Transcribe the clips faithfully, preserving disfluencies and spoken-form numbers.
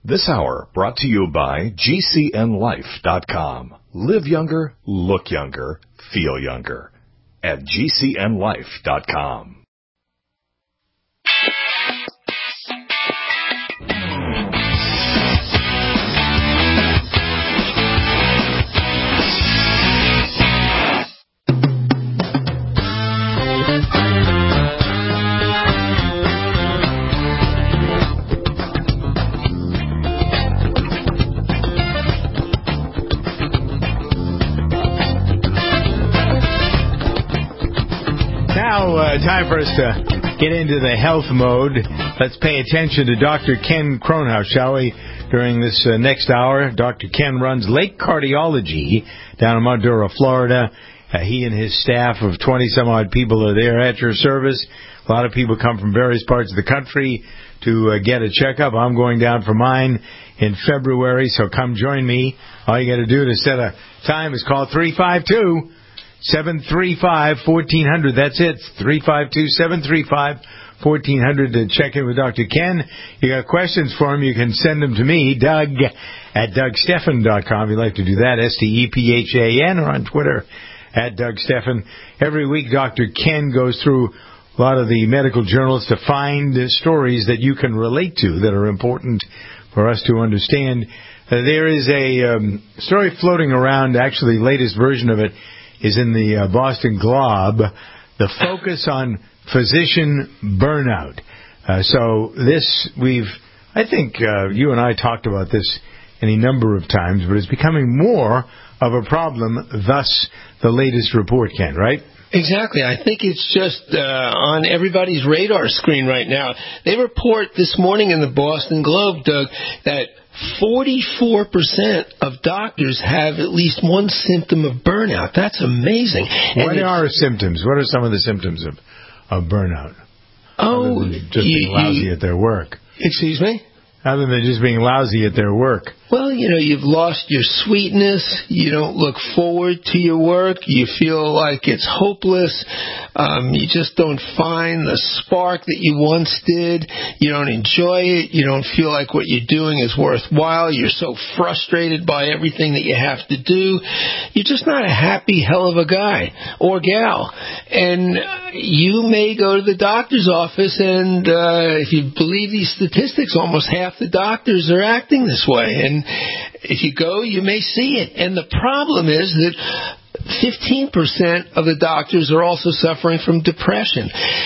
This hour brought to you by G C N life dot com. Live younger, look younger, feel younger at G C N life dot com. Now, uh, time for us to get into the health mode. Let's pay attention to Doctor Ken Kronhaus, shall we? During this uh, next hour, Doctor Ken runs Lake Cardiology down in Montura, Florida. Uh, he and his staff of twenty-some-odd people are there at your service. A lot of people come from various parts of the country to uh, get a checkup. I'm going down for mine in February, so come join me. All you got to do to set a time is call three five two, seven three five, one four zero zero. That's it, three five two, seven three five, one four zero zero to check in with Doctor Ken. You got questions for him, you can send them to me, Doug at Doug Stephan dot com. If you'd like to do that, S T E P H A N, or on Twitter at Doug Stephan. Every week, Doctor Ken goes through a lot of the medical journals to find uh, stories that you can relate to that are important for us to understand. Uh, there is a um, story floating around, actually the latest version of it is in the uh, Boston Globe, the focus on physician burnout. Uh, so this, we've, I think uh, you and I talked about this any number of times, but it's becoming more of a problem, thus the latest report, Ken, right? Exactly. I think it's just uh, on everybody's radar screen right now. They report this morning in the Boston Globe, Doug, that forty-four percent of doctors have at least one symptom of burnout. That's amazing. What and are symptoms? What are some of the symptoms of, of burnout? Oh, Other than just you, being lousy you, at their work. Excuse me? Other than just being lousy at their work. Well, you know, you've lost your sweetness. You don't look forward to your work. You feel like it's hopeless. Um, you just don't find the spark that you once did. You don't enjoy it. You don't feel like what you're doing is worthwhile. You're so frustrated by everything that you have to do. You're just not a happy hell of a guy or gal. And you may go to the doctor's office, and uh, if you believe these statistics, almost half the doctors are acting this way. And if you go, you may see it. And the problem is that fifteen percent of the doctors are also suffering from depression.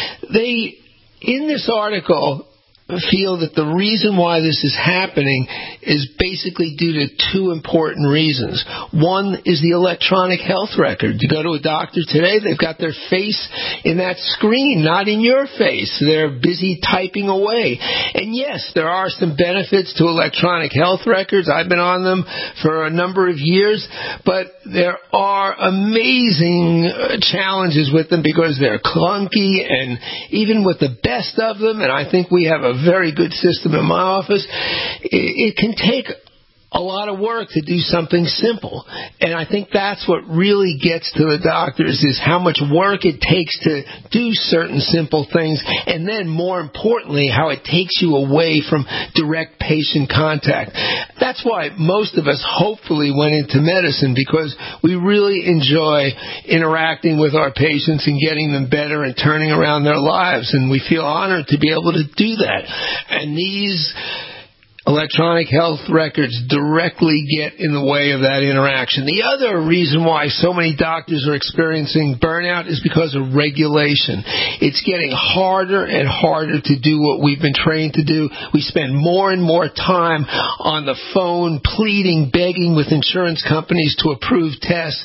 They, in this article, feel that the reason why this is happening is basically due to two important reasons. One is the electronic health record. You go to a doctor today, they've got their face in that screen, not in your face. They're busy typing away. And yes, there are some benefits to electronic health records. I've been on them for a number of years, but there are amazing challenges with them because they're clunky, and even with the best of them, and I think we have a very good system in my office, it, it can take a lot of work to do something simple. And I think that's what really gets to the doctors, is how much work it takes to do certain simple things, and then more importantly, how it takes you away from direct patient contact. That's why most of us hopefully went into medicine, because we really enjoy interacting with our patients and getting them better and turning around their lives, and we feel honored to be able to do that. And these electronic health records directly get in the way of that interaction. The other reason why so many doctors are experiencing burnout is because of regulation. It's getting harder and harder to do what we've been trained to do. We spend more and more time on the phone pleading, begging with insurance companies to approve tests,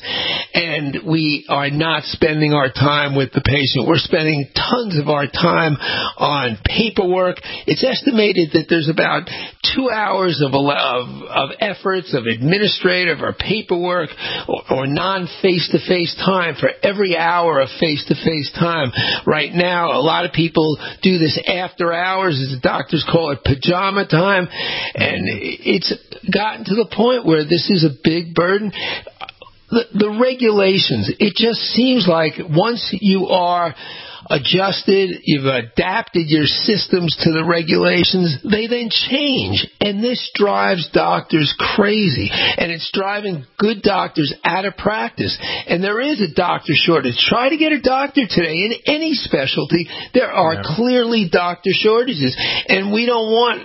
and we are not spending our time with the patient. We're spending tons of our time on paperwork. It's estimated that there's about two hours of, of, of efforts, of administrative or paperwork or, or non-face-to-face time for every hour of face-to-face time. Right now, a lot of people do this after hours, as the doctors call it, pajama time, and it's gotten to the point where this is a big burden. The, the regulations, it just seems like once you are adjusted, you've adapted your systems to the regulations, they then change. And this drives doctors crazy. And it's driving good doctors out of practice. And there is a doctor shortage. Try to get a doctor today in any specialty. There are yeah. clearly doctor shortages. And we don't want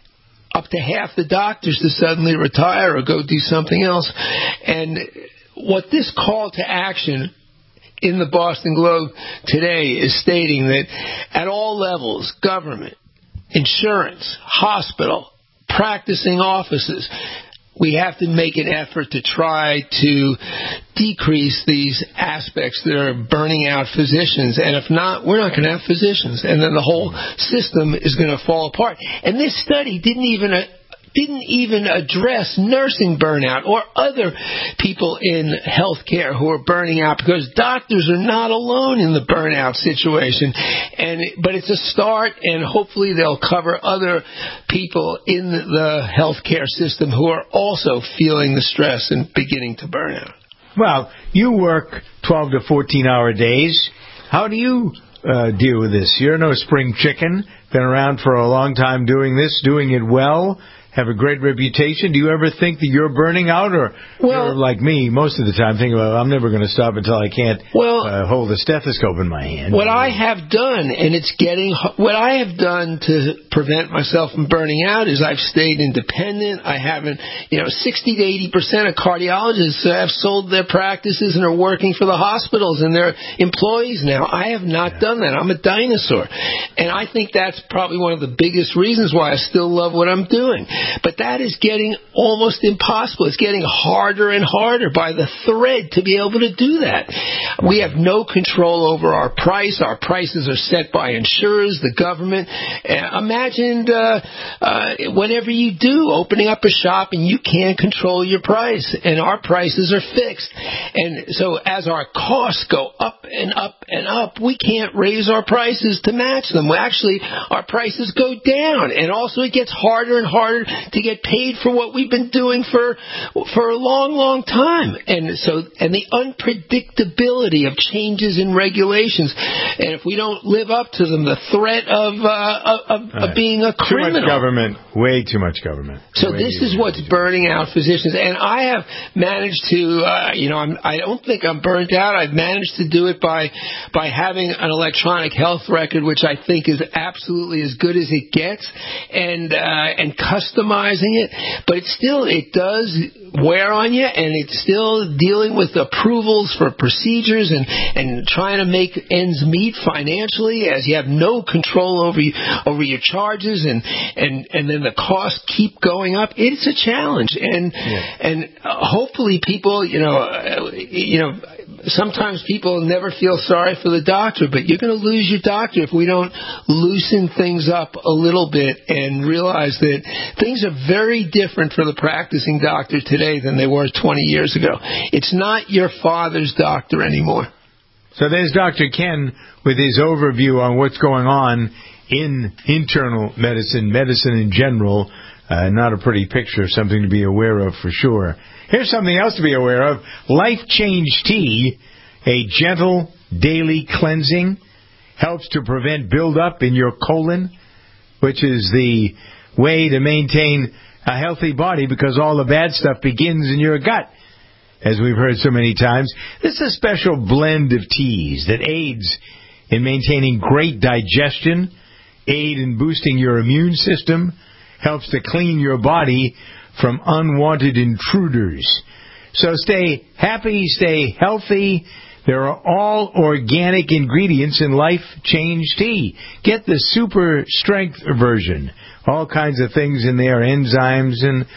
up to half the doctors to suddenly retire or go do something else. And what this call to action in the Boston Globe today is stating that at all levels, government, insurance, hospital, practicing offices, we have to make an effort to try to decrease these aspects that are burning out physicians. And if not, we're not going to have physicians. And then the whole system is going to fall apart. And this study didn't even uh, didn't even address nursing burnout or other people in healthcare who are burning out, because doctors are not alone in the burnout situation. And but it's a start, and hopefully they'll cover other people in the healthcare system who are also feeling the stress and beginning to burn out. Well, you work twelve to fourteen hour days. How do you uh, deal with this? You're no spring chicken. Been around for a long time doing this, doing it well. Have a great reputation. Do you ever think that you're burning out, or well, you're like me most of the time thinking, well, I'm never going to stop until I can't well, uh, hold a stethoscope in my hand? What I have done, and it's getting, what I have done to prevent myself from burning out is I've stayed independent. I haven't, you know, sixty to eighty percent of cardiologists have sold their practices and are working for the hospitals, and they're employees now. I have not yeah. done that. I'm a dinosaur. And I think that's probably one of the biggest reasons why I still love what I'm doing. But that is getting almost impossible. It's getting harder and harder by the thread to be able to do that. We have no control over our price. Our prices are set by insurers, the government. Uh, imagine uh, uh, whatever you do, opening up a shop and you can't control your price, and our prices are fixed. And so as our costs go up and up and up, we can't raise our prices to match them. Well, actually, our prices go down, and also it gets harder and harder to get paid for what we've been doing for for a long, long time. And so, and the unpredictability of changes in regulations, and if we don't live up to them, the threat of uh, of, right. of being a criminal. Too much government, way too much government. So way this is what's burning out physicians, and I have managed to, uh, you know, I'm, I don't think I'm burnt out. I've managed to do it by by having an electronic health record, which I think is absolutely as good as it gets, and uh, and custom it, but it still, it does wear on you, and it's still dealing with approvals for procedures and, and trying to make ends meet financially, as you have no control over you, over your charges, and, and, and then the costs keep going up. It's a challenge, and yeah. and hopefully people, you know, uh, you know, sometimes people never feel sorry for the doctor, but you're going to lose your doctor if we don't loosen things up a little bit and realize that things are very different for the practicing doctor today than they were twenty years ago. It's not your father's doctor anymore. So there's Doctor Ken with his overview on what's going on in internal medicine, medicine in general. Uh, not a pretty picture, something to be aware of for sure. Here's something else to be aware of. Life Change Tea, a gentle daily cleansing, helps to prevent buildup in your colon, which is the way to maintain a healthy body, because all the bad stuff begins in your gut, as we've heard so many times. This is a special blend of teas that aids in maintaining great digestion, aid in boosting your immune system, helps to clean your body from unwanted intruders. So stay happy, stay healthy. There are all organic ingredients in Life Change Tea. Get the super strength version. All kinds of things in there, enzymes and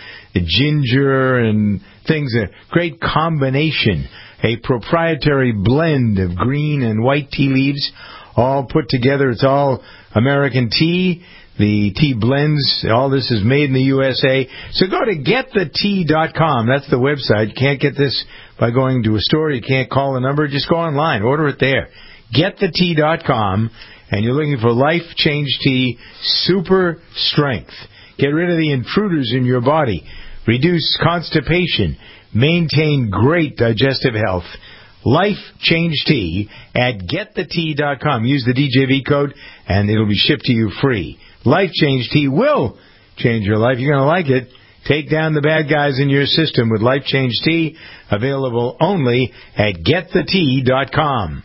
ginger and things. A great combination. A proprietary blend of green and white tea leaves, all put together. It's all American tea. The tea blends, all this is made in the U S A. So go to get the tea dot com. That's the website. You can't get this by going to a store. You can't call the number. Just go online. Order it there. get the tea dot com, and you're looking for Life Change Tea Super Strength. Get rid of the intruders in your body. Reduce constipation. Maintain great digestive health. Life Change Tea at get the tea dot com. Use the D J V code, and it'll be shipped to you free. Life Change Tea will change your life. You're going to like it. Take down the bad guys in your system with Life Change Tea, available only at get the tea dot com.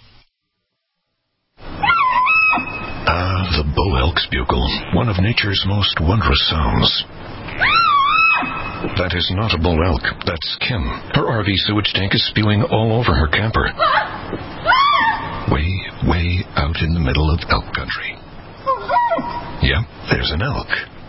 Ah, the Bow Elk's bugle, one of nature's most wondrous sounds. That is not a bull elk, that's Kim. Her R V sewage tank is spewing all over her camper. Way, way out in the middle of elk country. Yep, there's an elk.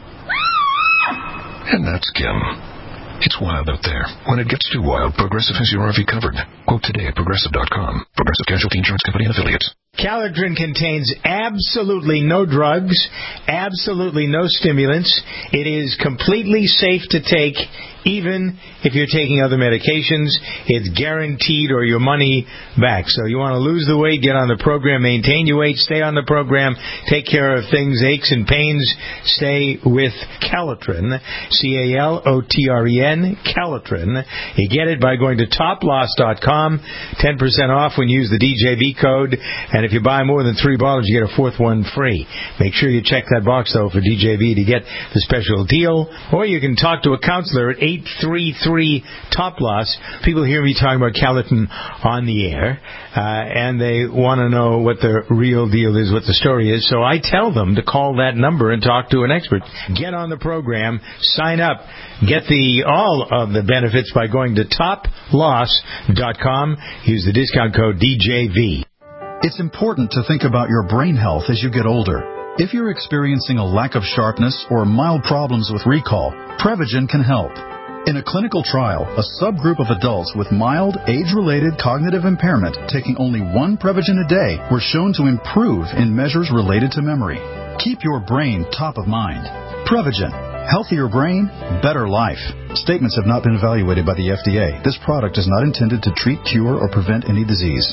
And that's Kim. It's wild out there. When it gets too wild, Progressive has your R V covered. Quote today at progressive dot com. Progressive Casualty Insurance Company and Affiliates. Calitrin contains absolutely no drugs, absolutely no stimulants. It is completely safe to take, even if you're taking other medications. It's guaranteed or your money back. So you want to lose the weight, get on the program, maintain your weight, stay on the program, take care of things, aches and pains, stay with Calitrin, C A L O T R E N, Calitrin. You get it by going to top loss dot com, ten percent off when you use the D J V code, and if you buy more than three bottles, you get a fourth one free. Make sure you check that box, though, for D J V to get the special deal. Or you can talk to a counselor at eight three three, top loss. People hear me talking about Calitrin on the air, uh, and they want to know what the real deal is, what the story is. So I tell them to call that number and talk to an expert. Get on the program, sign up, get the all of the benefits by going to top loss dot com. Use the discount code D J V. It's important to think about your brain health as you get older. If you're experiencing a lack of sharpness or mild problems with recall, Prevagen can help. In a clinical trial, a subgroup of adults with mild, age-related cognitive impairment taking only one Prevagen a day were shown to improve in measures related to memory. Keep your brain top of mind. Prevagen. Healthier brain, better life. Statements have not been evaluated by the F D A. This product is not intended to treat, cure, or prevent any disease.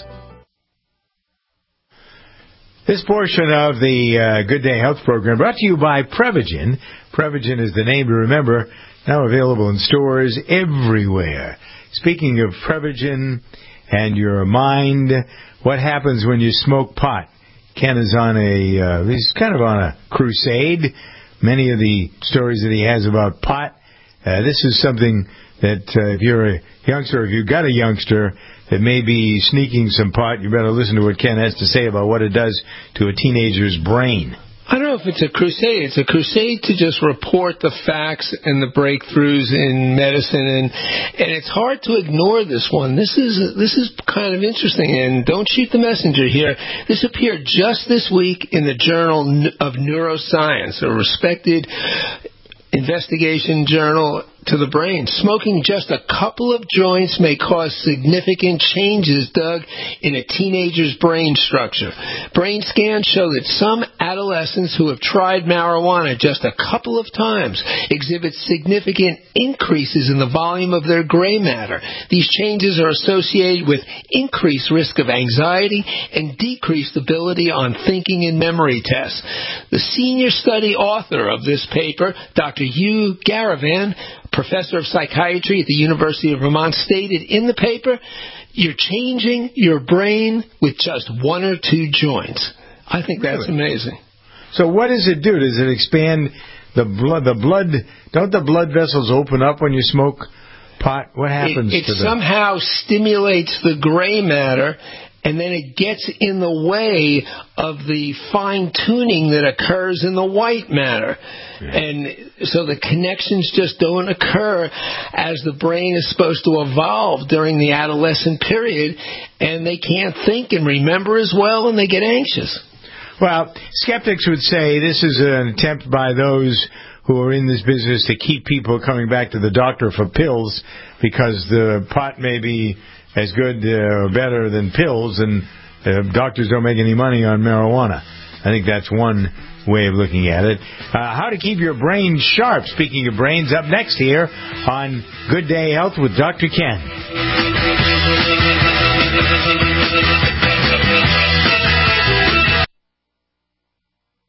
This portion of the uh, Good Day Health program brought to you by Prevagen. Prevagen is the name to remember, now available in stores everywhere. Speaking of Prevagen and your mind, what happens when you smoke pot? Ken is on a, uh, he's kind of on a crusade. Many of the stories that he has about pot, uh, this is something that uh, if you're a youngster, if you've got a youngster that may be sneaking some pot, you better listen to what Ken has to say about what it does to a teenager's brain. I don't know if it's a crusade. It's a crusade to just report the facts and the breakthroughs in medicine, and and it's hard to ignore this one. This is this is kind of interesting, and don't shoot the messenger here. This appeared just this week in the Journal of Neuroscience, a respected investigation journal to the brain. Smoking just a couple of joints may cause significant changes, Doug, in a teenager's brain structure. Brain scans show that some adolescents who have tried marijuana just a couple of times exhibit significant increases in the volume of their gray matter. These changes are associated with increased risk of anxiety and decreased ability on thinking and memory tests. The senior study author of this paper, Doctor Hugh Garavan, professor of psychiatry at the University of Vermont, stated in the paper, you're changing your brain with just one or two joints. I think that's really amazing. So what does it do? Does it expand the blood? The blood, don't the blood vessels open up when you smoke pot? What happens it, it to them? It somehow stimulates the gray matter, and then it gets in the way of the fine-tuning that occurs in the white matter. Yeah. And so the connections just don't occur as the brain is supposed to evolve during the adolescent period, and they can't think and remember as well, and they get anxious. Well, skeptics would say this is an attempt by those who are in this business to keep people coming back to the doctor for pills, because the pot may be as good uh, or better than pills, and uh, doctors don't make any money on marijuana. I think that's one way of looking at it. Uh, how to keep your brain sharp. Speaking of brains, up next here on Good Day Health with Doctor Ken.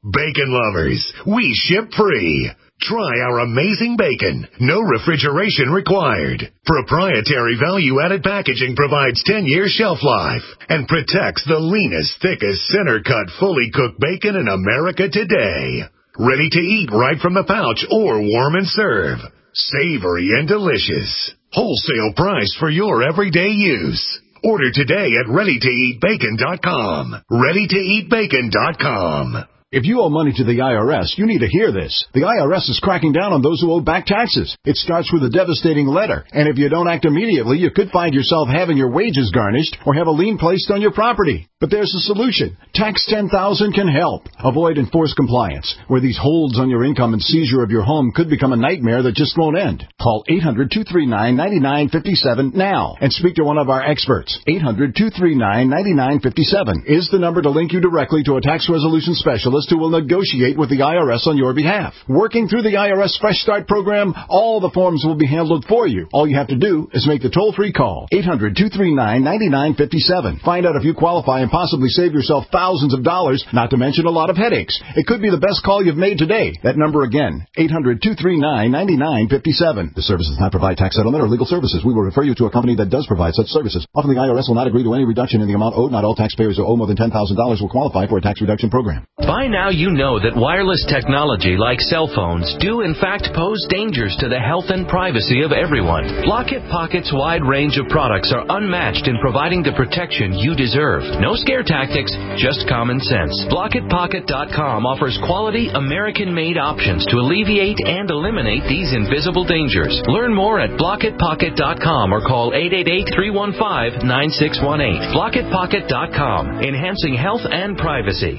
Bacon lovers, we ship free. Try our amazing bacon. No refrigeration required. Proprietary value-added packaging provides ten years shelf life and protects the leanest, thickest, center-cut, fully cooked bacon in America today. Ready to eat right from the pouch or warm and serve. Savory and delicious. Wholesale price for your everyday use. Order today at ready to eat bacon dot com. ready to eat bacon dot com. If you owe money to the I R S, you need to hear this. The I R S is cracking down on those who owe back taxes. It starts with a devastating letter, and if you don't act immediately, you could find yourself having your wages garnished or have a lien placed on your property. But there's a solution. Tax ten thousand can help. Avoid enforced compliance, where these holds on your income and seizure of your home could become a nightmare that just won't end. Call eight hundred, two three nine, nine nine five seven now and speak to one of our experts. eight hundred, two three nine, nine nine five seven is the number to link you directly to a tax resolution specialist who will negotiate with the I R S on your behalf. Working through the I R S Fresh Start program, all the forms will be handled for you. All you have to do is make the toll-free call. eight hundred, two three nine, nine nine five seven. Find out if you qualify and possibly save yourself thousands of dollars, not to mention a lot of headaches. It could be the best call you've made today. That number again, eight hundred, two three nine, nine nine five seven. The service does not provide tax settlement or legal services. We will refer you to a company that does provide such services. Often the I R S will not agree to any reduction in the amount owed. Not all taxpayers who owe more than ten thousand dollars will qualify for a tax reduction program. By now you know that wireless technology like cell phones do in fact pose dangers to the health and privacy of everyone. Blockit Pocket's wide range of products are unmatched in providing the protection you deserve. No scare tactics, just common sense. Blockit Pocket dot com offers quality American-made options to alleviate and eliminate these invisible dangers. Learn more at Blockit Pocket dot com or call eight eight eight, three one five, nine six one eight. Blockit Pocket dot com, enhancing health and privacy.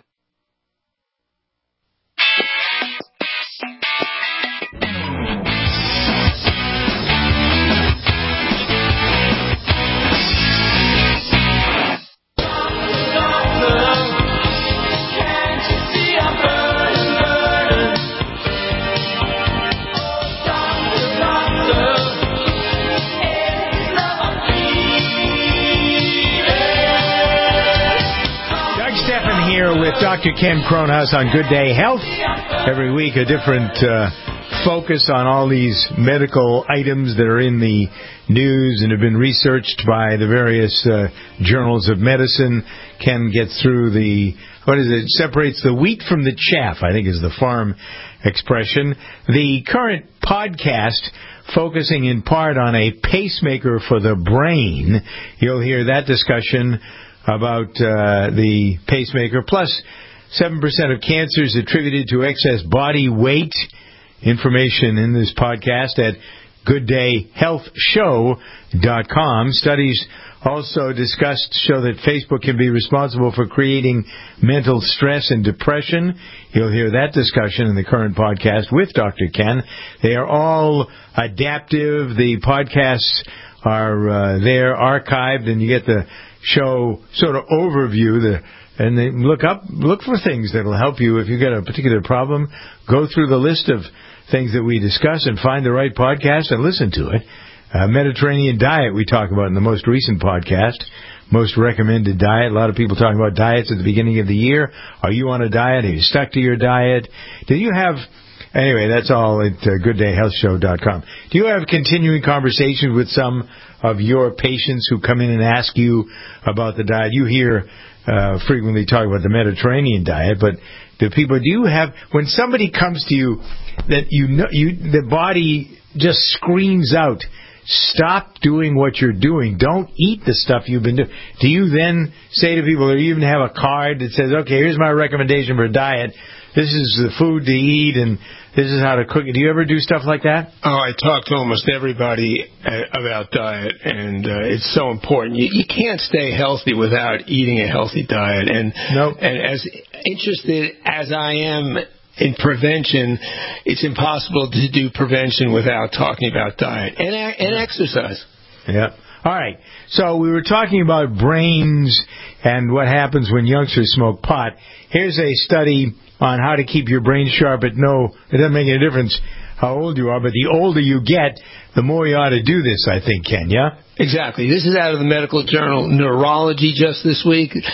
With Doctor Ken Kronhaus on Good Day Health. Every week a different uh, focus on all these medical items that are in the news and have been researched by the various uh, journals of medicine. Ken gets through the, what is it, separates the wheat from the chaff, I think is the farm expression. The current podcast focusing in part on a pacemaker for the brain. You'll hear that discussion about uh, the pacemaker, plus seven percent of cancers attributed to excess body weight. Information in this podcast at good day health show dot com. Studies also discussed show that Facebook can be responsible for creating mental stress and depression. You'll hear that discussion in the current podcast with Doctor Ken. They are all adaptive. The podcasts are uh, there, archived, and you get the show sort of overview, the, and they look up, look for things that will help you if you've got a particular problem. Go through the list of things that we discuss and find the right podcast and listen to it. Uh, Mediterranean diet we talk about in the most recent podcast, most recommended diet. A lot of people talking about diets at the beginning of the year. Are you on a diet? Are you stuck to your diet? Do you have... Anyway, that's all at uh, good day health show dot com. Do you have continuing conversations with some of your patients who come in and ask you about the diet? You hear uh, frequently talk about the Mediterranean diet, but do people, do you have, when somebody comes to you that you know, you, the body just screams out, stop doing what you're doing, don't eat the stuff you've been doing, do you then say to people, or you even have a card that says, okay, here's my recommendation for a diet, this is the food to eat, and this is how to cook it. Do you ever do stuff like that? Oh, I talk to almost everybody about diet, and uh, it's so important. You, you can't stay healthy without eating a healthy diet. And, nope. and as interested as I am in prevention, it's impossible to do prevention without talking about diet and, and exercise. Yeah. All right. So we were talking about brains and what happens when youngsters smoke pot. Here's a study on how to keep your brain sharp. At no, it doesn't make any difference how old you are, but the older you get, the more you ought to do this, I think, Ken, yeah? Exactly. This is out of the medical journal Neurology just this week.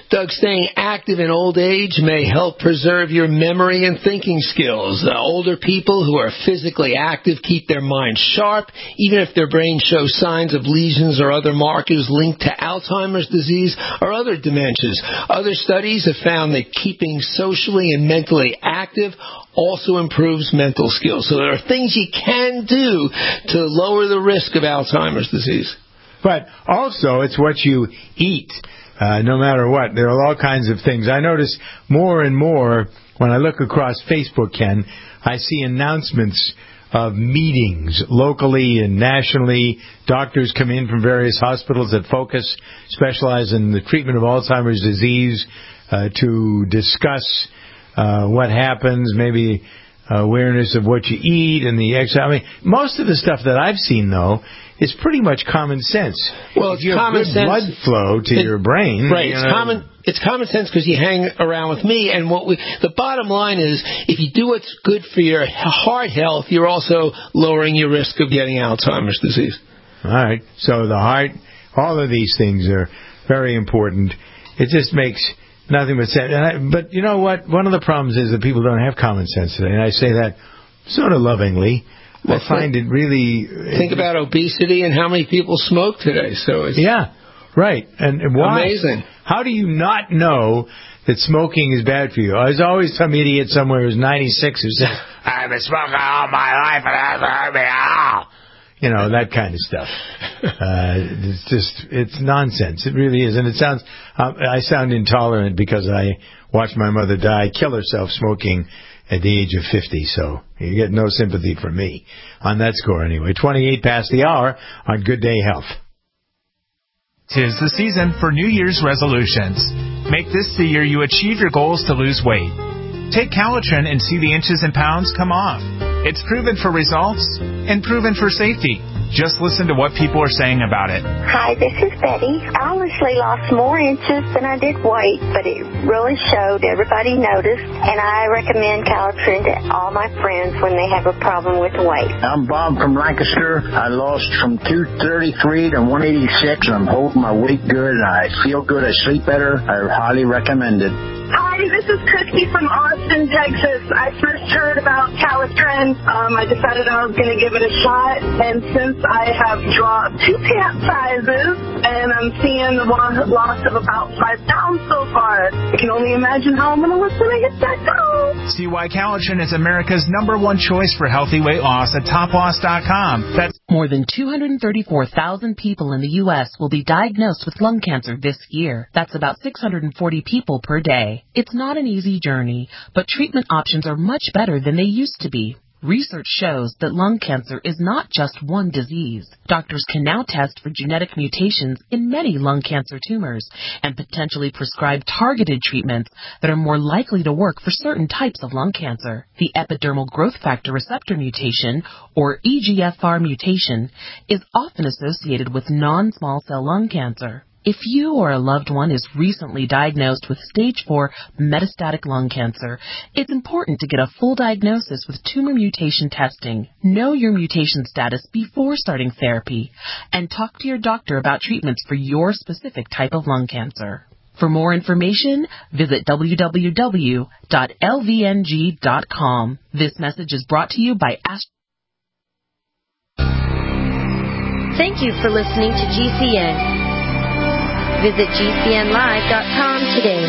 Doug, staying active in old age may help preserve your memory and thinking skills. Uh, older people who are physically active keep their minds sharp, even if their brain shows signs of lesions or other markers linked to Alzheimer's disease or other dementias. Other studies have found that keeping socially and mentally active also improves mental skills. So there are things you can do to lower the risk of Alzheimer's disease. But also, it's what you eat. Uh, no matter what, there are all kinds of things. I notice more and more when I look across Facebook, Ken, I see announcements of meetings locally and nationally. Doctors come in from various hospitals that focus, specialize in the treatment of Alzheimer's disease uh, to discuss uh, what happens, maybe awareness of what you eat and the exercise. I mean, most of the stuff that I've seen, though, is pretty much common sense. Well, if it's you have common good sense. blood flow to it, your brain. Right. You It's know, common. It's common sense because you hang around with me, and what we. The bottom line is, if you do what's good for your heart health, you're also lowering your risk of getting Alzheimer's disease. All right. So the heart, all of these things are very important. It just makes nothing but sense. And I, but you know what? One of the problems is that people don't have common sense today, and I say that sort of lovingly. I find it really... Think about obesity and how many people smoke today. So it's Yeah, right. And why? Amazing. How do you not know that smoking is bad for you? There's always some idiot somewhere who's ninety-six who says, I've been smoking all my life and it hasn't hurt me at all. You know, that kind of stuff. Uh, it's just, it's nonsense. It really is. And it sounds, uh, I sound intolerant because I watched my mother die, kill herself smoking at the age of fifty, so you get no sympathy from me on that score anyway. twenty-eight past the hour on Good Day Health. Tis the season for New Year's resolutions. Make this the year you achieve your goals to lose weight. Take Calitrin and see the inches and pounds come off. It's proven for results and proven for safety. Just listen to what people are saying about it. Hi, this is Betty. I honestly lost more inches than I did weight, but it really showed. Everybody noticed, and I recommend Calitrin to all my friends when they have a problem with weight. I'm Bob from Lancaster. I lost from two thirty-three to one eighty-six. I'm holding my weight good, and I feel good. I sleep better. I highly recommend it. Hi, this is Christy from Austin, Texas. I first heard about Calitrin. Um, I decided I was going to give it a shot, and since I have dropped two pant sizes, and I'm seeing the loss of about five pounds so far. I can only imagine how I'm going to look when I hit that goal. See why Calitrin is America's number one choice for healthy weight loss at top loss dot com. That's more than two hundred thirty-four thousand people in the U S will be diagnosed with lung cancer this year. That's about six hundred forty people per day. It's not an easy journey, but treatment options are much better than they used to be. Research shows that lung cancer is not just one disease. Doctors can now test for genetic mutations in many lung cancer tumors and potentially prescribe targeted treatments that are more likely to work for certain types of lung cancer. The epidermal growth factor receptor mutation, or E G F R mutation, is often associated with non-small cell lung cancer. If you or a loved one is recently diagnosed with stage four metastatic lung cancer, it's important to get a full diagnosis with tumor mutation testing. Know your mutation status before starting therapy, and talk to your doctor about treatments for your specific type of lung cancer. For more information, visit w w w dot l v n g dot com. This message is brought to you by Ast- Thank you for listening to G C N. Visit G C N live dot com today.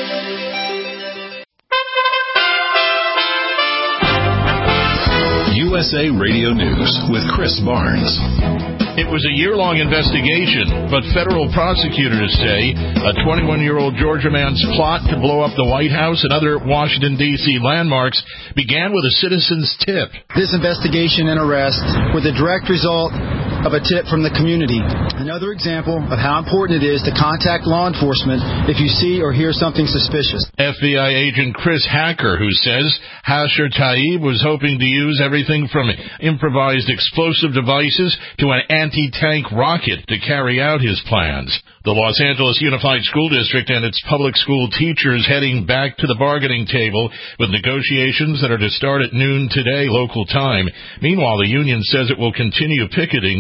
U S A Radio News with Chris Barnes. It was a year-long investigation, but federal prosecutors say a twenty-one-year-old Georgia man's plot to blow up the White House and other Washington, D C landmarks began with a citizen's tip. This investigation and arrest were the direct result of a tip from the community. Another example of how important it is to contact law enforcement if you see or hear something suspicious. F B I agent Chris Hacker, who says Hasher Taib was hoping to use everything from improvised explosive devices to an anti-tank rocket to carry out his plans. The Los Angeles Unified School District and its public school teachers heading back to the bargaining table with negotiations that are to start at noon today, local time. Meanwhile, the union says it will continue picketing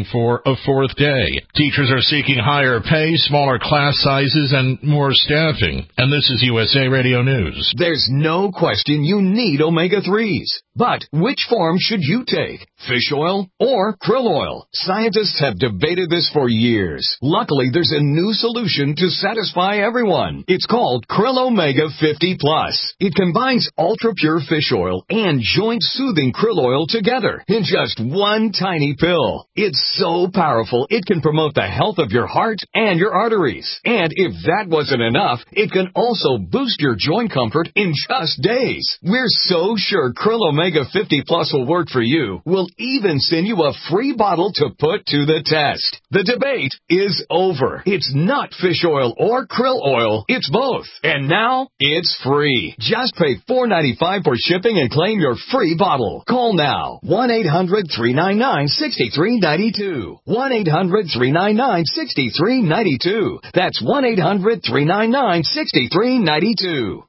for a fourth day. Teachers are seeking higher pay, smaller class sizes, and more staffing. And this is U S A Radio News. There's no question you need omega threes. But which form should you take? Fish oil or krill oil? Scientists have debated this for years. Luckily, there's a new solution to satisfy everyone. It's called Krill Omega fifty plus. It combines ultra-pure fish oil and joint-soothing krill oil together in just one tiny pill. It's so powerful, it can promote the health of your heart and your arteries. And if that wasn't enough, it can also boost your joint comfort in just days. We're so sure Krill Omega fifty plus will work for you. We'll even send you a free bottle to put to the test. The debate is over. It's not fish oil or krill oil. It's both. And now, it's free. Just pay four dollars and ninety-five cents for shipping and claim your free bottle. Call now. one eight hundred three nine nine six three nine two. one eight hundred three nine nine six three nine two. That's one eight hundred three nine nine six three nine two.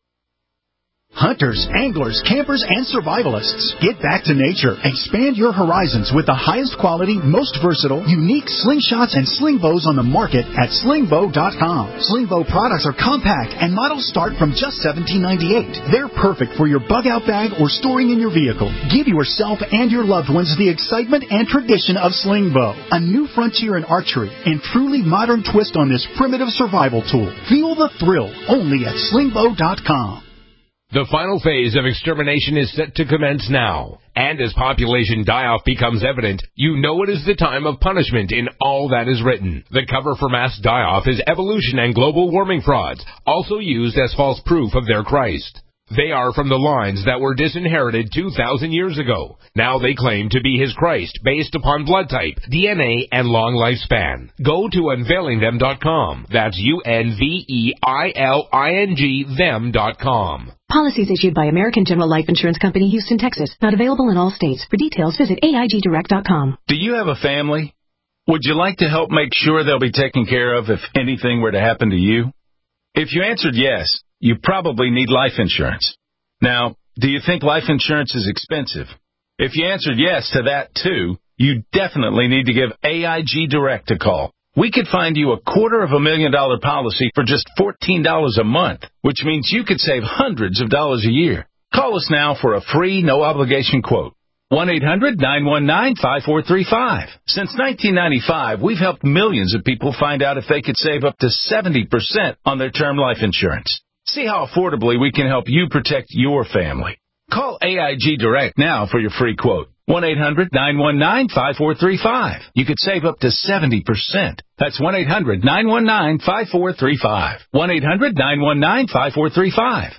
Hunters, anglers, campers, and survivalists, get back to nature. Expand your horizons with the highest quality, most versatile, unique slingshots and sling bows on the market at sling bow dot com. Sling bow products are compact and models start from just seventeen ninety-eight. They're perfect for your bug-out bag or storing in your vehicle. Give yourself and your loved ones the excitement and tradition of sling bow, a new frontier in archery and truly modern twist on this primitive survival tool. Feel the thrill only at sling bow dot com. The final phase of extermination is set to commence now. And as population die-off becomes evident, you know it is the time of punishment in all that is written. The cover for mass die-off is evolution and global warming frauds, also used as false proof of their Christ. They are from the lines that were disinherited two thousand years ago. Now they claim to be his Christ based upon blood type, D N A, and long lifespan. Go to unveiling them dot com. That's U N V E I L I N G them dot com. Policies issued by American General Life Insurance Company, Houston, Texas. Not available in all states. For details, visit A I G direct dot com. Do you have a family? Would you like to help make sure they'll be taken care of if anything were to happen to you? If you answered yes, you probably need life insurance. Now, do you think life insurance is expensive? If you answered yes to that too, you definitely need to give A I G Direct a call. We could find you a quarter of a million dollar policy for just fourteen dollars a month, which means you could save hundreds of dollars a year. Call us now for a free, no-obligation quote. one eight hundred nine one nine five four three five. Since nineteen ninety-five, we've helped millions of people find out if they could save up to seventy percent on their term life insurance. See how affordably we can help you protect your family. Call A I G Direct now for your free quote. one eight hundred nine one nine five four three five. You could save up to seventy percent. That's one eight hundred nine one nine five four three five. one eight hundred nine one nine five four three five.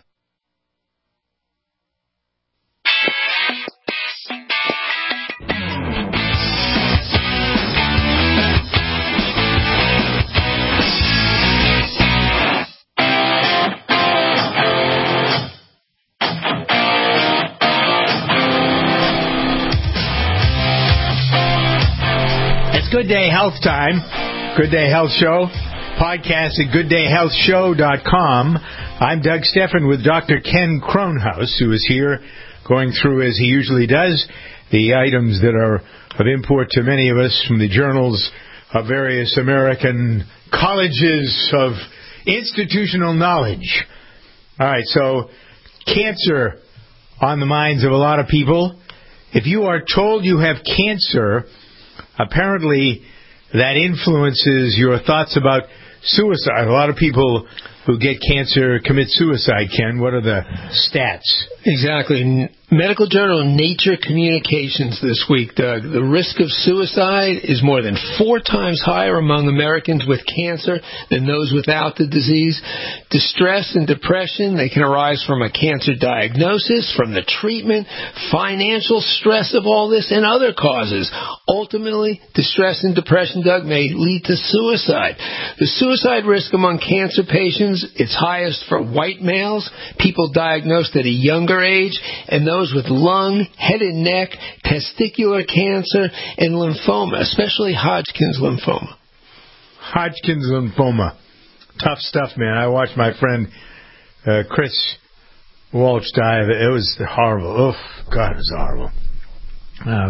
Good Day Health time. Good Day Health Show. Podcast at good day health show dot com. I'm Doug Steffen with Doctor Ken Kronhaus, who is here going through, as he usually does, the items that are of import to many of us from the journals of various American colleges of institutional knowledge. All right, so cancer on the minds of a lot of people. If you are told you have cancer, apparently, that influences your thoughts about suicide. A lot of people who get cancer commit suicide, Ken. What are the stats? Exactly. Medical journal Nature Communications this week, Doug. The risk of suicide is more than four times higher among Americans with cancer than those without the disease. Distress and depression, they can arise from a cancer diagnosis, from the treatment, financial stress of all this, and other causes. Ultimately, distress and depression, Doug, may lead to suicide. The suicide risk among cancer patients is highest for white males, people diagnosed at a younger age, and those with lung, head and neck, testicular cancer, and lymphoma, especially Hodgkin's lymphoma. Hodgkin's lymphoma. Tough stuff, man. I watched my friend uh, Chris Walsh die. It was horrible. Oh, God, it was horrible. Uh,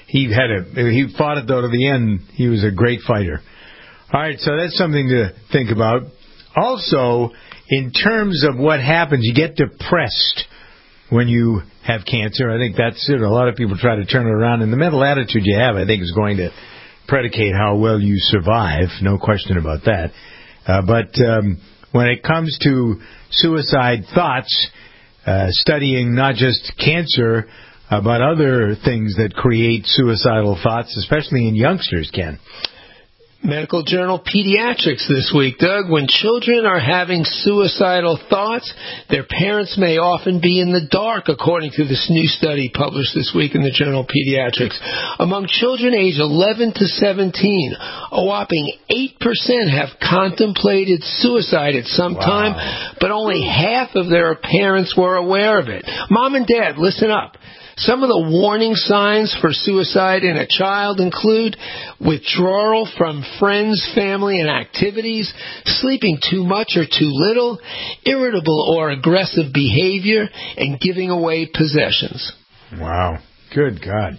he had a he fought it though to the end. He was a great fighter. All right, so that's something to think about. Also, in terms of what happens, you get depressed when you have cancer. I think that's it. A lot of people try to turn it around, and the mental attitude you have, I think, is going to predicate how well you survive. No question about that. Uh, but um, when it comes to suicide thoughts, uh, studying not just cancer, uh, but other things that create suicidal thoughts, especially in youngsters, Ken. Medical Journal Pediatrics this week, Doug. When children are having suicidal thoughts, their parents may often be in the dark, according to this new study published this week in the Journal Pediatrics. Among children age eleven to seventeen, a whopping eight percent have contemplated suicide at some wow. time, but only half of their parents were aware of it. Mom and Dad, listen up. Some of the warning signs for suicide in a child include withdrawal from friends, family, and activities, sleeping too much or too little, irritable or aggressive behavior, and giving away possessions. Wow. Good God.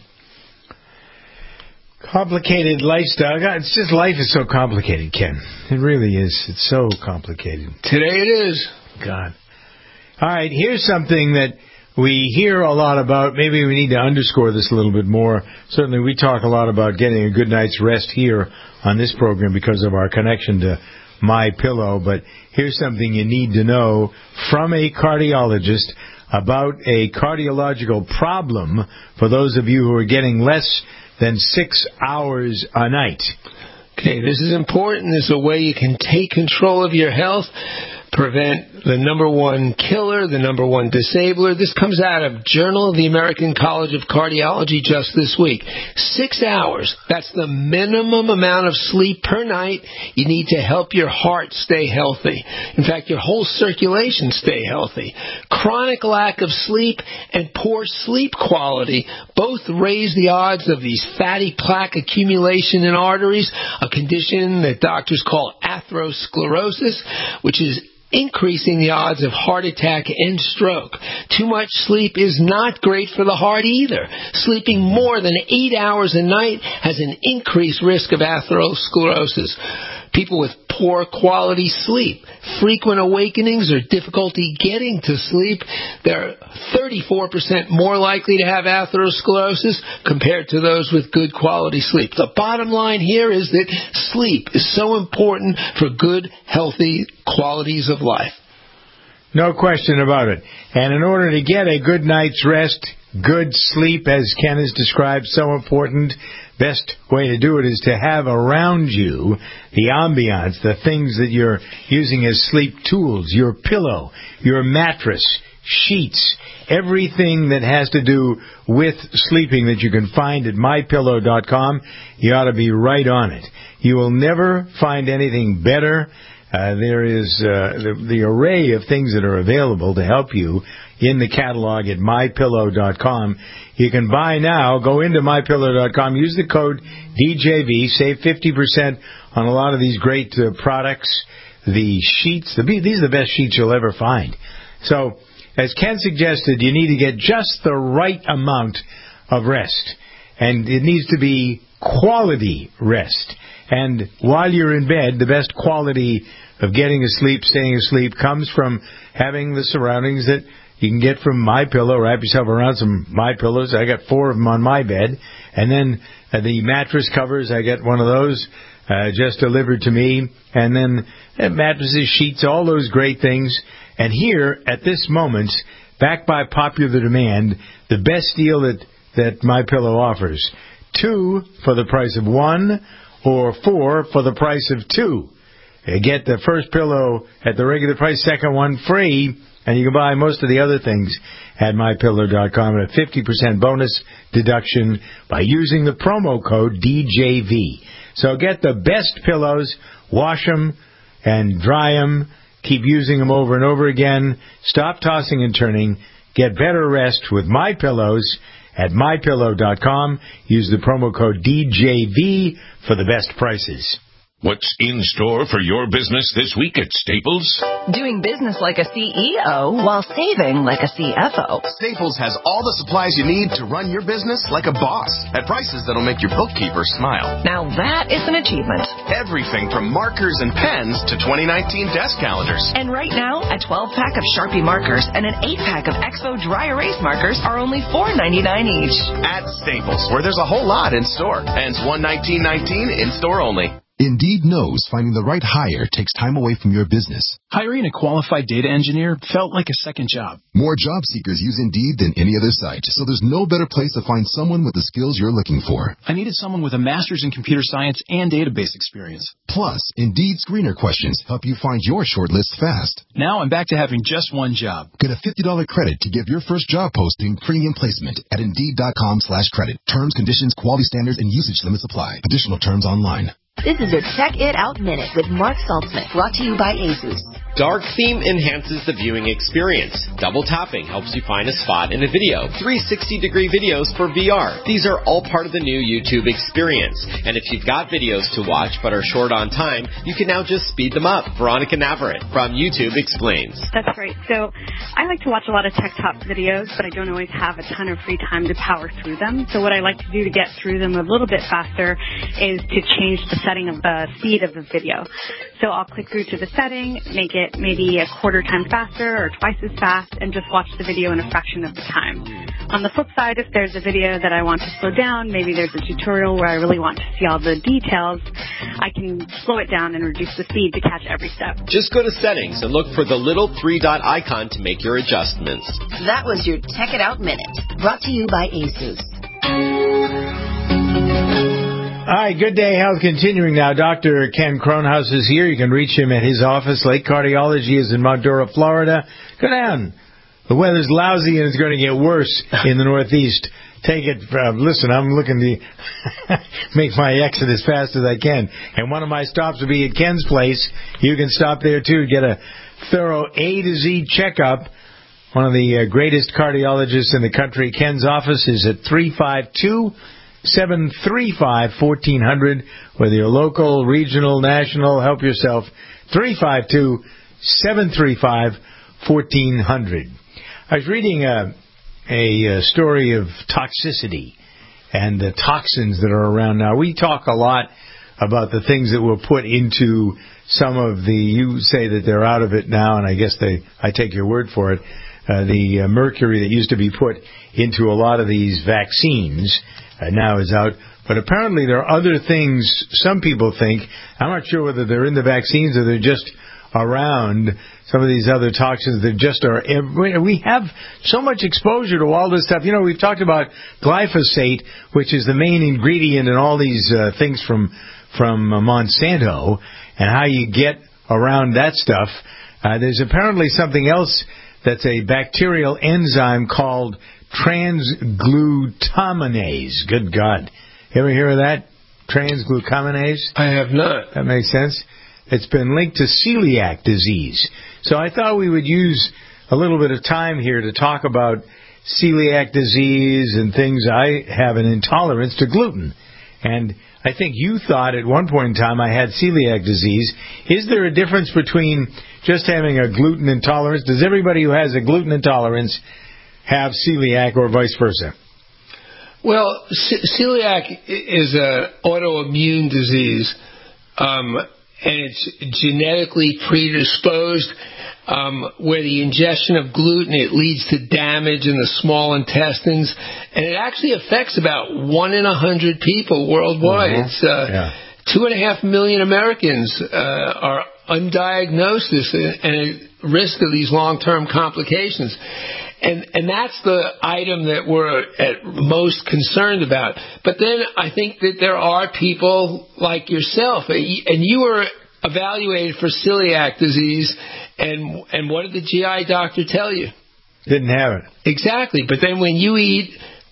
Complicated lifestyle. God, it's just life is so complicated, Ken. It really is. It's so complicated. Today it is. God. All right, here's something that we hear a lot about. Maybe we need to underscore this a little bit more. Certainly we talk a lot about getting a good night's rest here on this program because of our connection to MyPillow. But here's something you need to know from a cardiologist about a cardiological problem for those of you who are getting less than six hours a night. Okay, this is important. This is a way you can take control of your health, prevent the number one killer, the number one disabler. This comes out of Journal of the American College of Cardiology just this week. Six hours, that's the minimum amount of sleep per night you need to help your heart stay healthy. In fact, your whole circulation stay healthy. Chronic lack of sleep and poor sleep quality both raise the odds of these fatty plaque accumulation in arteries, a condition that doctors call atherosclerosis, which is increasing the odds of heart attack and stroke. Too much sleep is not great for the heart either. Sleeping more than eight hours a night has an increased risk of atherosclerosis. People with poor quality sleep, frequent awakenings, or difficulty getting to sleep, they're thirty-four percent more likely to have atherosclerosis compared to those with good quality sleep. The bottom line here is that sleep is so important for good, healthy qualities of life. No question about it. And in order to get a good night's rest, good sleep, as Ken has described, so important, best way to do it is to have around you the ambiance, the things that you're using as sleep tools, your pillow, your mattress, sheets, everything that has to do with sleeping that you can find at my pillow dot com. You ought to be right on it. You will never find anything better. Uh, there is uh, the, the array of things that are available to help you in the catalog at my pillow dot com. You can buy now. Go into my pillow dot com. Use the code D J V. Save fifty percent on a lot of these great uh, products. The sheets, the, these are the best sheets you'll ever find. So, as Ken suggested, you need to get just the right amount of rest. And it needs to be quality rest. And while you're in bed, the best quality of getting asleep, staying asleep, comes from having the surroundings that you can get from MyPillow. Wrap yourself around some MyPillows. I got four of them on my bed. And then uh, the mattress covers, I get one of those uh, just delivered to me. And then uh, mattresses, sheets, all those great things. And here, at this moment, backed by popular demand, the best deal that, that MyPillow offers. Two for the price of one, or four for the price of two. You get the first pillow at the regular price, second one free, and you can buy most of the other things at my pillow dot com at a fifty percent bonus deduction by using the promo code D J V. So get the best pillows, wash them and dry them, keep using them over and over again, stop tossing and turning, get better rest with My Pillows at my pillow dot com. Use the promo code D J V for the best prices. What's in store for your business this week at Staples? Doing business like a C E O while saving like a C F O. Staples has all the supplies you need to run your business like a boss at prices that'll make your bookkeeper smile. Now that is an achievement. Everything from markers and pens to twenty nineteen desk calendars. And right now, a twelve-pack of Sharpie markers and an eight-pack of Expo dry erase markers are only four ninety-nine each. At Staples, where there's a whole lot in store. Ends one nineteen nineteen in store only. Indeed knows finding the right hire takes time away from your business. Hiring a qualified data engineer felt like a second job. More job seekers use Indeed than any other site, so there's no better place to find someone with the skills you're looking for. I needed someone with a master's in computer science and database experience. Plus, Indeed screener questions help you find your shortlist fast. Now I'm back to having just one job. Get a fifty dollars credit to give your first job posting premium placement at Indeed.com slash credit. Terms, conditions, quality standards, and usage limits apply. Additional terms online. This is your Check It Out Minute with Mark Saltzman, brought to you by Asus. Dark theme enhances the viewing experience. Double tapping helps you find a spot in a video. three sixty degree videos for V R. These are all part of the new YouTube experience. And if you've got videos to watch but are short on time, you can now just speed them up. Veronica Navarrete from YouTube explains. That's right. So I like to watch a lot of Tech Talk videos, but I don't always have a ton of free time to power through them. So what I like to do to get through them a little bit faster is to change the setting of the speed of the video. So I'll click through to the setting, make it maybe a quarter time faster or twice as fast, and just watch the video in a fraction of the time. On the flip side, if there's a video that I want to slow down, maybe there's a tutorial where I really want to see all the details, I can slow it down and reduce the speed to catch every step. Just go to settings and look for the little three dot icon to make your adjustments. That was your Check It Out Minute, brought to you by Asus. Hi, Good Day Health continuing now. Doctor Ken Kronhaus is here. You can reach him at his office. Lake Cardiology is in Montura, Florida. Go down. The weather's lousy and it's going to get worse in the Northeast. Take it. Uh, listen, I'm looking to make my exit as fast as I can. And one of my stops will be at Ken's place. You can stop there, too. Get a thorough A to Z checkup. One of the uh, greatest cardiologists in the country. Ken's office is at three five two, seven three five, one four zero zero. Whether you're local, regional, national, help yourself. three five two, seven three five, one four zero zero. I was reading a, a, a story of toxicity and the toxins that are around now. We talk a lot about the things that were put into some of the, you say that they're out of it now, and I guess they, I take your word for it, uh, the uh, mercury that used to be put into a lot of these vaccines uh, now is out. But apparently there are other things some people think, I'm not sure whether they're in the vaccines or they're just around, some of these other toxins that just are, we have so much exposure to all this stuff. You know, we've talked about glyphosate, which is the main ingredient in all these uh, things from from uh, Monsanto, and how you get around that stuff. Uh, there's apparently something else that's a bacterial enzyme called transglutaminase. Good God. You ever hear of that? Transglutaminase? I have not. That makes sense. It's been linked to celiac disease. So I thought we would use a little bit of time here to talk about celiac disease and things. I have an intolerance to gluten. And I think you thought at one point in time I had celiac disease. Is there a difference between just having a gluten intolerance? Does everybody who has a gluten intolerance have celiac or vice versa? Well, ce- celiac is an autoimmune disease. Um And it's genetically predisposed, um, where the ingestion of gluten, it leads to damage in the small intestines. And it actually affects about one in a hundred people worldwide. Mm-hmm. It's uh, yeah. two and a half million Americans uh, are undiagnosed and at risk of these long-term complications. And and that's the item that we're at most concerned about. But then I think that there are people like yourself, and you were evaluated for celiac disease, and and what did the G I doctor tell you? Didn't have it. Exactly. But then when you eat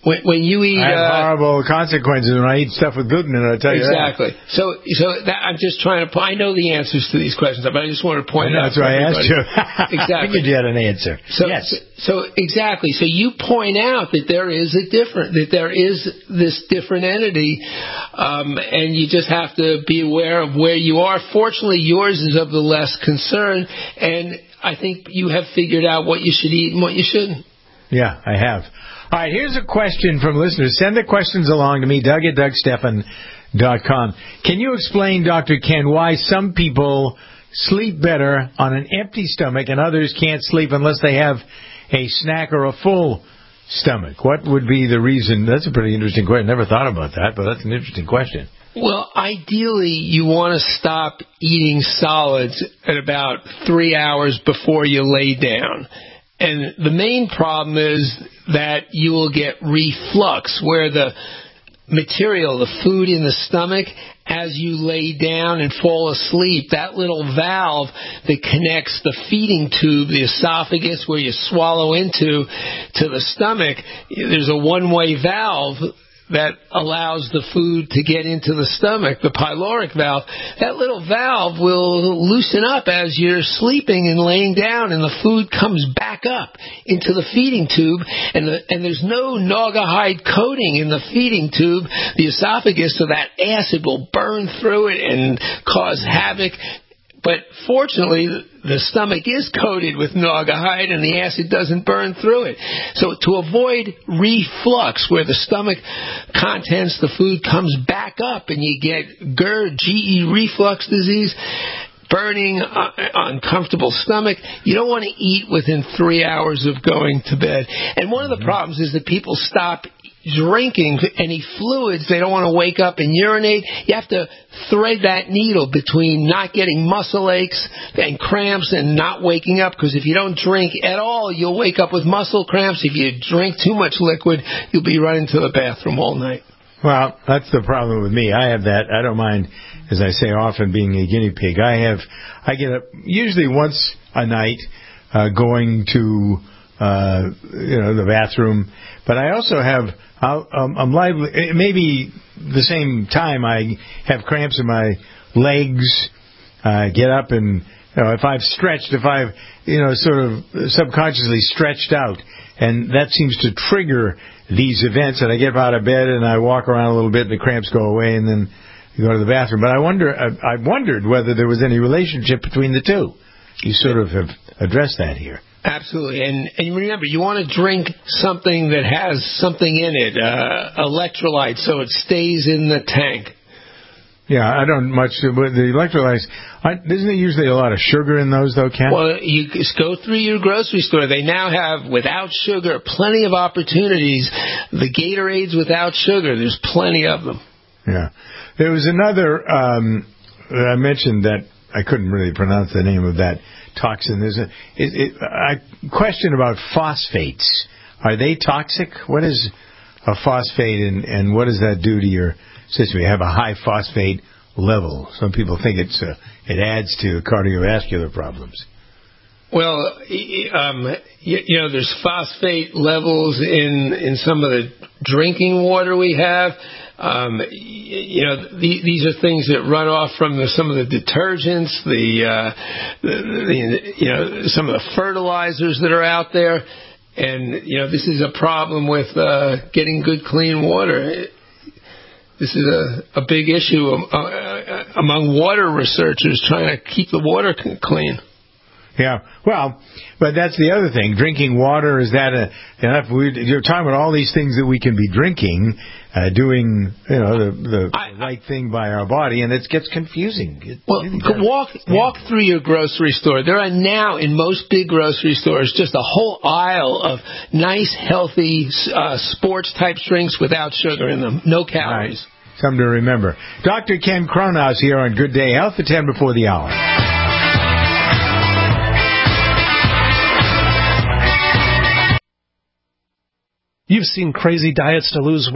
When, when you eat, I have uh, horrible consequences when I eat stuff with gluten in it. I tell you exactly. that. So, so that, I'm just trying to. I know the answers to these questions, but I just wanted to point I know, out. That's why I asked you. Exactly. I figured you had an answer. So, yes. So, so exactly. So you point out that there is a different, that there is this different entity, um, and you just have to be aware of where you are. Fortunately, yours is of the less concern, and I think you have figured out what you should eat and what you shouldn't. Yeah, I have. All right, here's a question from listeners. Send the questions along to me, Doug at Doug Stephan dot com. Can you explain, Doctor Ken, why some people sleep better on an empty stomach and others can't sleep unless they have a snack or a full stomach? What would be the reason? That's a pretty interesting question. Never thought about that, but that's an interesting question. Well, ideally, you want to stop eating solids at about three hours before you lay down. And the main problem is that you will get reflux, where the material, the food in the stomach, as you lay down and fall asleep, that little valve that connects the feeding tube, the esophagus, where you swallow into, to the stomach, there's a one-way valve that allows the food to get into the stomach, the pyloric valve. That little valve will loosen up as you're sleeping and laying down, and the food comes back up into the feeding tube, and the, and there's no naugahyde coating in the feeding tube, the esophagus, so that acid will burn through it and cause havoc. But fortunately, the stomach is coated with naugahyde and the acid doesn't burn through it. So to avoid reflux, where the stomach contents, the food comes back up and you get GERD, G E reflux disease, burning, uh, uncomfortable stomach, you don't want to eat within three hours of going to bed. And one of the problems is that people stop drinking any fluids. They don't want to wake up and urinate. You have to thread that needle between not getting muscle aches and cramps and not waking up, because if you don't drink at all, you'll wake up with muscle cramps. If you drink too much liquid, you'll be running to the bathroom all night. Well, that's the problem with me. I have that. I don't mind, as I say often, being a guinea pig. I have, I get up usually once a night uh, going to, uh, you know, the bathroom. But I also have, I'll, um, I'm liable, maybe the same time I have cramps in my legs. I uh, get up and, you know, if I've stretched, if I've, you know, sort of subconsciously stretched out, and that seems to trigger these events, and I get out of bed and I walk around a little bit and the cramps go away and then you go to the bathroom. But I wonder, I, I wondered whether there was any relationship between the two. You sort of have addressed that here. Absolutely. And, and remember, you want to drink something that has something in it, uh, electrolytes, so it stays in the tank. Yeah, I don't much, but the electrolytes, I, isn't there usually a lot of sugar in those, though, Ken? Well, you just go through your grocery store. They now have, without sugar, plenty of opportunities. The Gatorades without sugar, there's plenty of them. Yeah. There was another, um, that I mentioned that I couldn't really pronounce the name of that toxin. There's a it, it, I question about phosphates. Are they toxic? What is a phosphate, and, and what does that do to your system? You have a high phosphate level. Some people think it's a, it adds to cardiovascular problems. Well, um, you, you know, there's phosphate levels in in some of the drinking water we have. Um, you know, the, these are things that run off from the, some of the detergents, the, uh, the, the, you know, some of the fertilizers that are out there. And, you know, this is a problem with uh, getting good, clean water. This is a, a big issue among water researchers, trying to keep the water clean. Yeah, well, but that's the other thing. Drinking water, is that a, enough? We, you're talking about all these things that we can be drinking, uh, doing, you know, the, the I, right thing by our body, and it gets confusing. It, well, it walk walk through your grocery store. There are now, in most big grocery stores, just a whole aisle of nice, healthy uh, sports-type drinks without sugar in them. No calories. Right. Something to remember. Doctor Ken Cronhaus here on Good Day Health at ten before the hour. You've seen crazy diets to lose weight,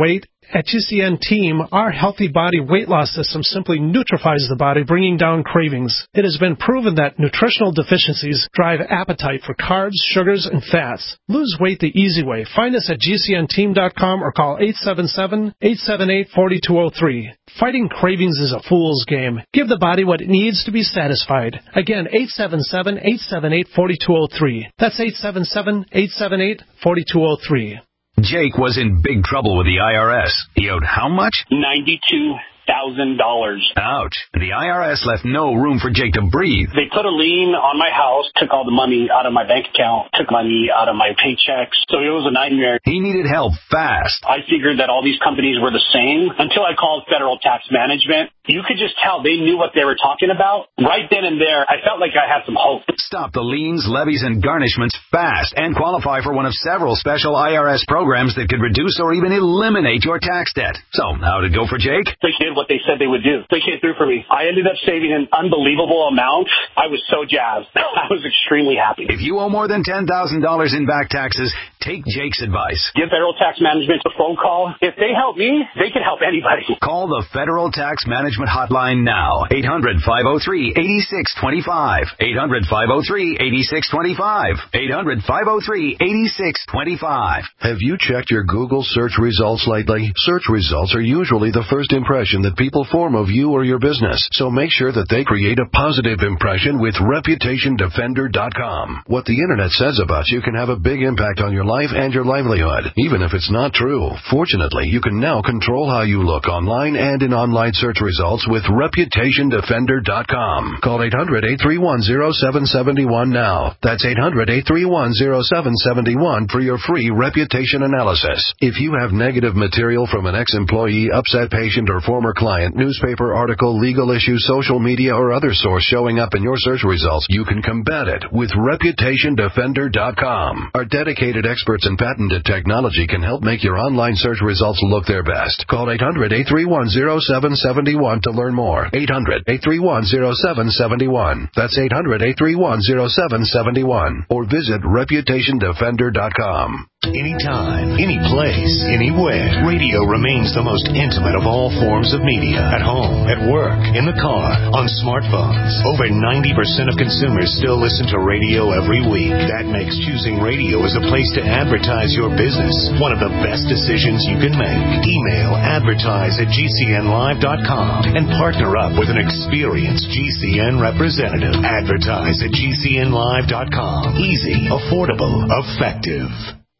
At G C N Team, our Healthy Body Weight Loss System simply neutralizes the body, bringing down cravings. It has been proven that nutritional deficiencies drive appetite for carbs, sugars, and fats. Lose weight the easy way. Find us at G C N team dot com or call eight seven seven, eight seven eight, four two zero three. Fighting cravings is a fool's game. Give the body what it needs to be satisfied. Again, eight seven seven, eight seven eight, four two zero three. That's eight seven seven, eight seven eight, four two zero three. Jake was in big trouble with the I R S. He owed how much? ninety-two thousand dollars. Ouch. The I R S left no room for Jake to breathe. They put a lien on my house, took all the money out of my bank account, took money out of my paychecks. So it was a nightmare. He needed help fast. I figured that all these companies were the same until I called Federal Tax Management. You could just tell they knew what they were talking about. Right then and there, I felt like I had some hope. Stop the liens, levies, and garnishments fast and qualify for one of several special I R S programs that could reduce or even eliminate your tax debt. So, how'd it go for Jake? They did what they said they would do. They came through for me. I ended up saving an unbelievable amount. I was so jazzed. I was extremely happy. If you owe more than ten thousand dollars in back taxes, take Jake's advice. Give Federal Tax Management a phone call. If they help me, they can help anybody. Call the Federal Tax Management Hotline now. eight hundred, five oh three, eight six two five. eight hundred, five oh three, eight six two five. eight hundred, five oh three, eight six two five. Have you checked your Google search results lately? Search results are usually the first impression that people form of you or your business. So make sure that they create a positive impression with reputation defender dot com. What the internet says about you can have a big impact on your life and your livelihood, even if it's not true. Fortunately, you can now control how you look online and in online search results with reputation defender dot com. Call eight hundred, eight three one, oh seven seven one now. That's eight hundred, eight three one, oh seven seven one for your free reputation analysis. If you have negative material from an ex-employee, upset patient, or former client, newspaper article, legal issue, social media, or other source showing up in your search results, you can combat it with reputation defender dot com. Our dedicated experts in patented technology can help make your online search results look their best. Call eight hundred, eight three one, oh seven seven one to learn more. eight hundred, eight three one, oh seven seven one. That's eight hundred, eight three one, oh seven seven one. Or visit reputation defender dot com. Anytime, any place, anywhere, radio remains the most intimate of all forms of media. At home, at work, in the car, on smartphones. Over ninety percent of consumers still listen to radio every week. That makes choosing radio as a place to advertise your business one of the best decisions you can make. Email advertise at G C N live dot com and partner up with an experienced G C N representative. Advertise at G C N live dot com. Easy, affordable, effective.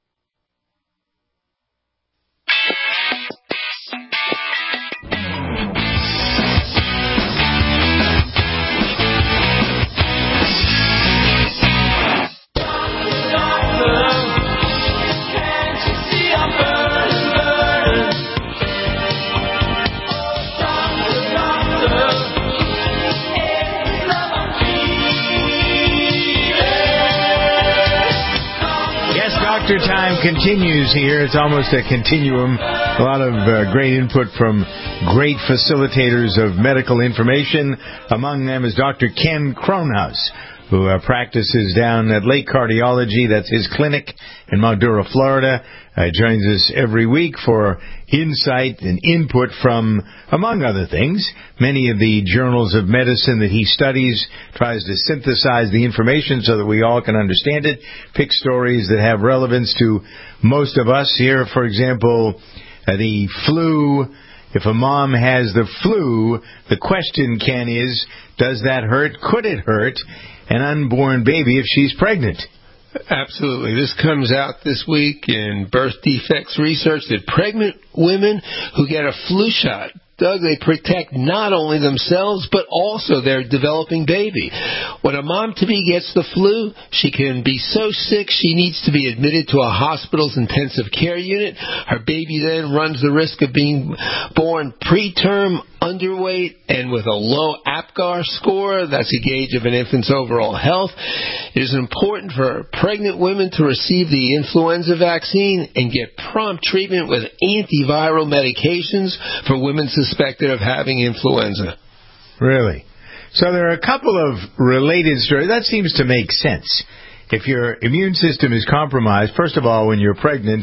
Doctor Time continues here. It's almost a continuum. A lot of uh, great input from great facilitators of medical information. Among them is Doctor Ken Kronhaus, who uh, practices down at Lake Cardiology. That's his clinic in Madura, Florida. Uh, joins us every week for insight and input from, among other things, many of the journals of medicine that he studies, tries to synthesize the information so that we all can understand it, pick stories that have relevance to most of us. Here, for example, uh, the flu. If a mom has the flu, the question, Ken, is, does that hurt? Could it hurt an unborn baby if she's pregnant? Absolutely. This comes out this week in Birth Defects Research that pregnant women who get a flu shot, Doug, they protect not only themselves, but also their developing baby. When a mom-to-be gets the flu, she can be so sick she needs to be admitted to a hospital's intensive care unit. Her baby then runs the risk of being born preterm, underweight, and with a low APGAR score. That's a gauge of an infant's overall health. It is important for pregnant women to receive the influenza vaccine and get prompt treatment with antiviral medications for women suspected of having influenza. Really? So there are a couple of related stories. That seems to make sense. If your immune system is compromised, first of all, when you're pregnant,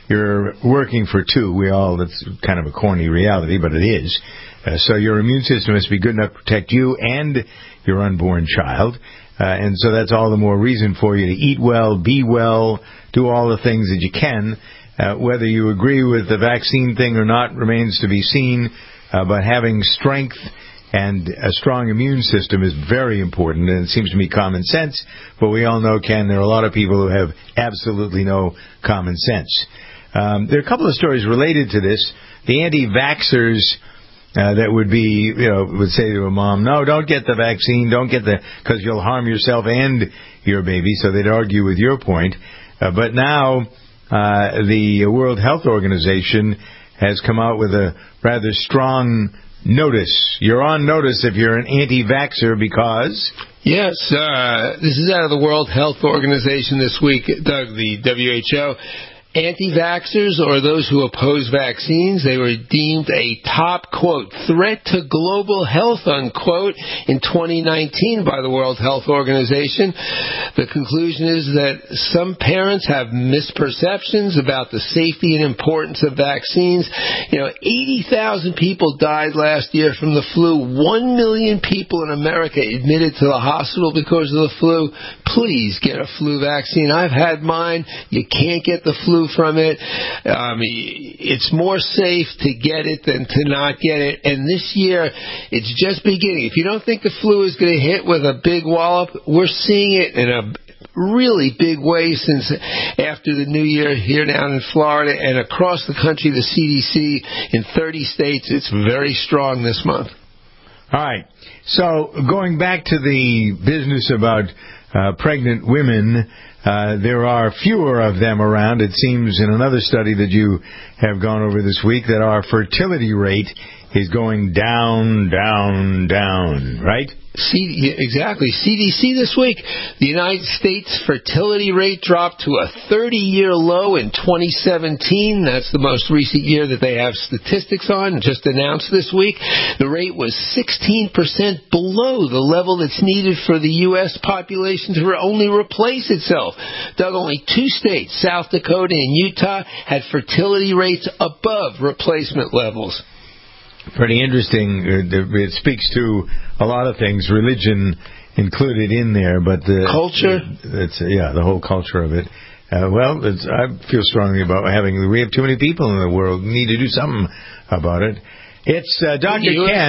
you're working for two. We all, that's kind of a corny reality, but it is. Uh, so your immune system must be good enough to protect you and your unborn child. Uh, and so that's all the more reason for you to eat well, be well, do all the things that you can. Uh, whether you agree with the vaccine thing or not remains to be seen. Uh, but having strength and a strong immune system is very important, and it seems to me common sense. But we all know, Ken, there are a lot of people who have absolutely no common sense. Um, there are a couple of stories related to this. The anti-vaxxers uh, that would be, you know, would say to a mom, no, don't get the vaccine, don't get the, because you'll harm yourself and your baby. So they'd argue with your point. Uh, but now uh, the World Health Organization has come out with a rather strong notice. You're on notice if you're an anti-vaxxer because... Yes, uh, this is out of the World Health Organization this week, Doug, the W H O. Anti-vaxxers, or those who oppose vaccines, they were deemed a top, quote, threat to global health, unquote, in twenty nineteen by the World Health Organization. The conclusion is that some parents have misperceptions about the safety and importance of vaccines. You know, eighty thousand people died last year from the flu. One million people in America admitted to the hospital because of the flu. Please get a flu vaccine. I've had mine. You can't get the flu from it. Um, it's more safe to get it than to not get it. And this year, it's just beginning. If you don't think the flu is going to hit with a big wallop, we're seeing it in a really big way since after the new year here down in Florida and across the country. The C D C in thirty states, it's very strong this month. All right. So going back to the business about uh, pregnant women, uh, there are fewer of them around. It seems in another study that you have gone over this week that our fertility rate is going down, down, down, right? C- exactly. C D C this week, the United States fertility rate dropped to a thirty-year low in twenty seventeen. That's the most recent year that they have statistics on, just announced this week. The rate was sixteen percent below the level that's needed for the U S population to only replace itself. Doug, only two states, South Dakota and Utah, had fertility rates above replacement levels. Pretty interesting. It speaks to a lot of things, religion included in there, but the culture. It's yeah, the whole culture of it. Uh, well, it's, I feel strongly about having. We have too many people in the world. We need to do something about it. It's uh, Doctor Ken.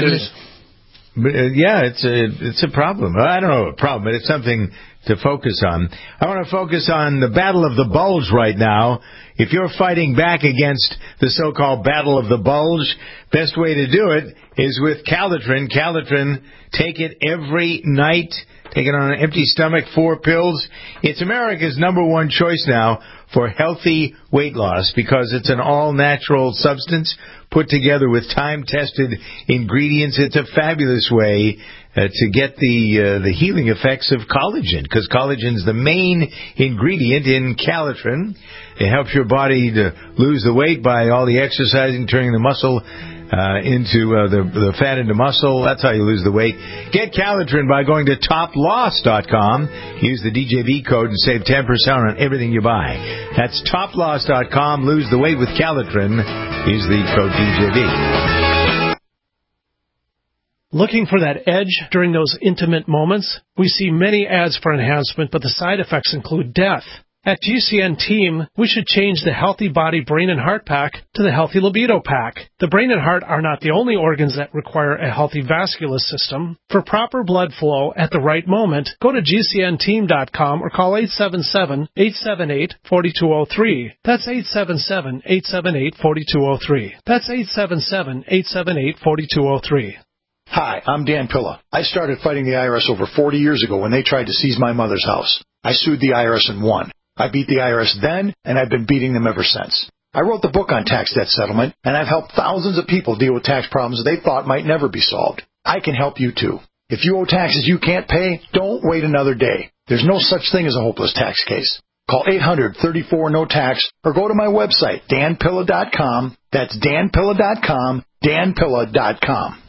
Uh, yeah, it's a it's a problem. I don't know a problem, but it's something to focus on. I want to focus on the Battle of the Bulge right now. If you're fighting back against the so-called Battle of the Bulge, best way to do it is with Calitrin. Calitrin, take it every night. Take it on an empty stomach, four pills. It's America's number one choice now for healthy weight loss because it's an all-natural substance put together with time-tested ingredients. It's a fabulous way uh, to get the uh, the healing effects of collagen, because collagen is the main ingredient in Calitrin. It helps your body to lose the weight by all the exercising, turning the muscle uh, into uh, the, the fat into muscle. That's how you lose the weight. Get Calitrin by going to top loss dot com. Use the D J V code and save ten percent on everything you buy. That's top loss dot com. Lose the weight with Calitrin. Use the code D J V. Looking for that edge during those intimate moments? We see many ads for enhancement, but the side effects include death. At G C N Team, we should change the Healthy Body Brain and Heart Pack to the Healthy Libido Pack. The brain and heart are not the only organs that require a healthy vascular system. For proper blood flow at the right moment, go to G C N team dot com or call eight seven seven, eight seven eight, four two zero three. That's eight seven seven, eight seven eight, four two zero three. That's eight seven seven, eight seven eight, four two zero three. Hi, I'm Dan Pilla. I started fighting the I R S over forty years ago when they tried to seize my mother's house. I sued the I R S and won. I beat the I R S then, and I've been beating them ever since. I wrote the book on tax debt settlement, and I've helped thousands of people deal with tax problems they thought might never be solved. I can help you, too. If you owe taxes you can't pay, don't wait another day. There's no such thing as a hopeless tax case. Call eight hundred, thirty-four, no tax or go to my website, dan pilla dot com. That's dan pilla dot com, dan pilla dot com.